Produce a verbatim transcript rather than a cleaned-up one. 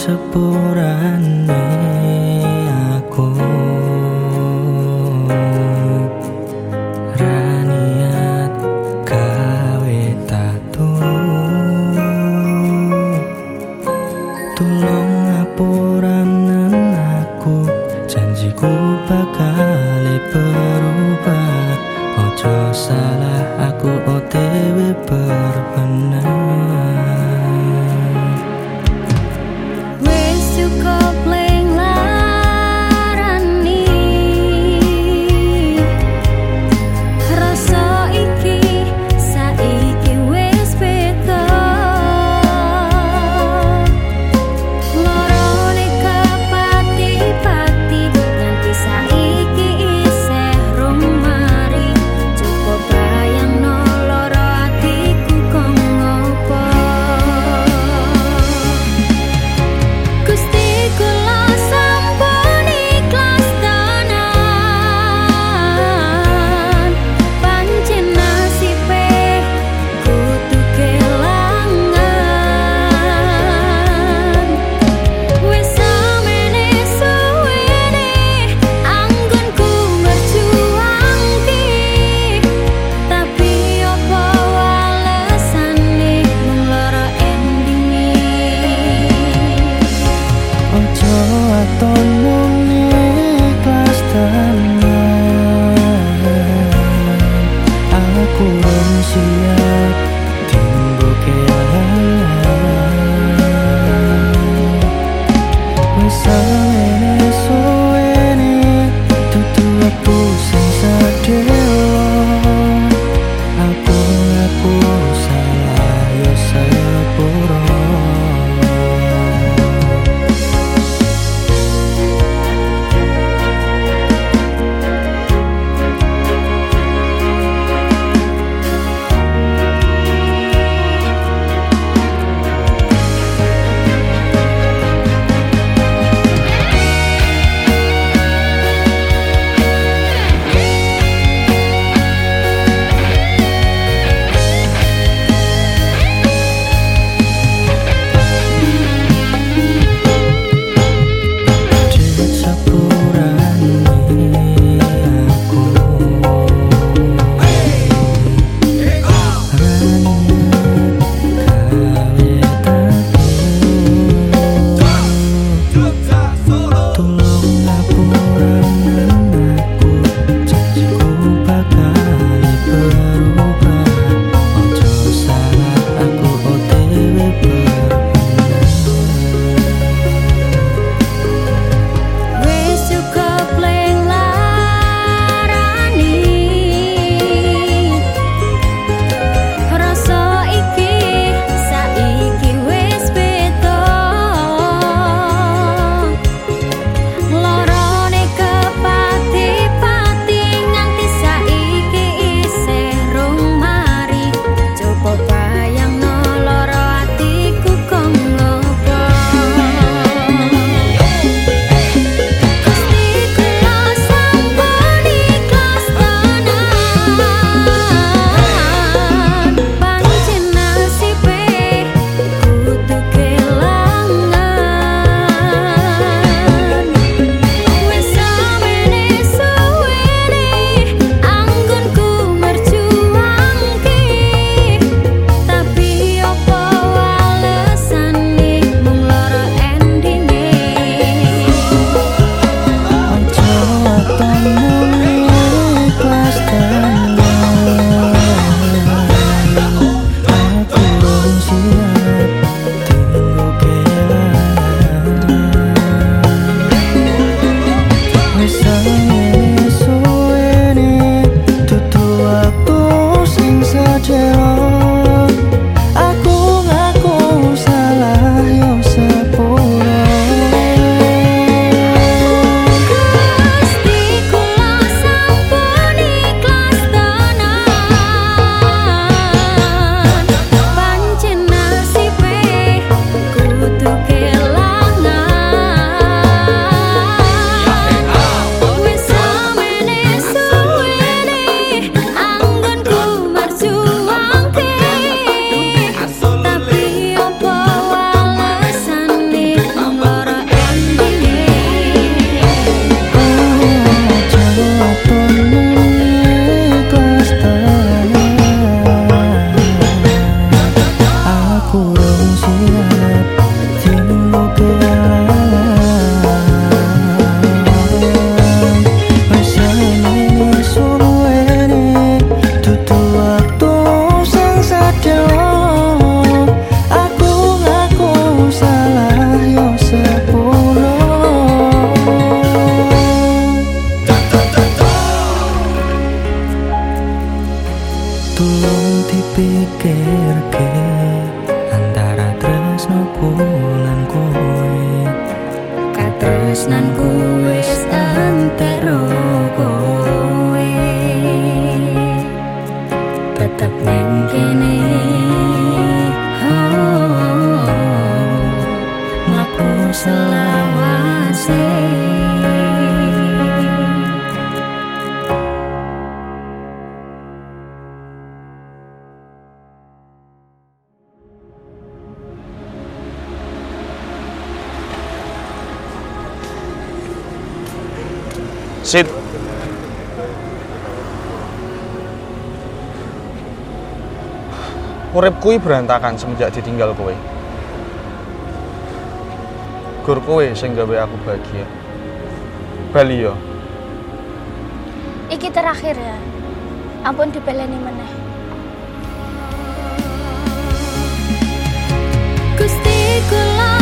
sepurane aku ra niat gawe tatu. Tolong ngapuranen aku, janjiku bakal berubah. Ojo salah aku O T W berbenar. Wis cukup leng larani, rasa iki saiki wis beda. Lorone kepati-pati nganti saiki isih rung mari. Cukup bayangno loro atiku kok ngopo. tulung dipikirke antara tresnoku lan kowe. Katresnanku wis antero kowe, tetep ning kene. Oh, mlaku selawase. Sid, urip kuwi berantakan semenjak ditinggal kowe. Gur kowe sing gawe aku bahagia. Bali yo. Iki terakhir ya. Ampun dipeleni meneh. Gusti kula